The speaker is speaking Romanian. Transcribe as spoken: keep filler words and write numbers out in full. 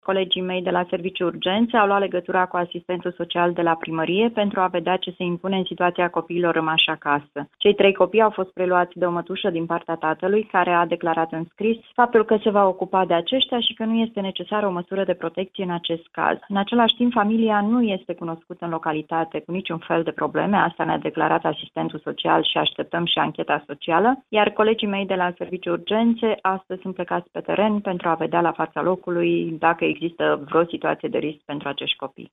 Colegii mei de la Serviciul Urgențe au luat legătura cu asistentul social de la primărie pentru a vedea ce se impune în situația copiilor rămași acasă. Cei trei copii au fost preluați de o mătușă din partea tatălui, care a declarat în scris faptul că se va ocupa de aceștia și că nu este necesară o măsură de protecție în acest caz. În același timp, familia nu este cunoscută în localitate cu niciun fel de probleme, asta ne-a declarat asistentul social și așteptăm și ancheta socială, iar colegii mei de la Serviciul Urgențe astăzi sunt plecați pe teren pentru a vedea la fața locului dacă există vreo situație de risc pentru acești copii.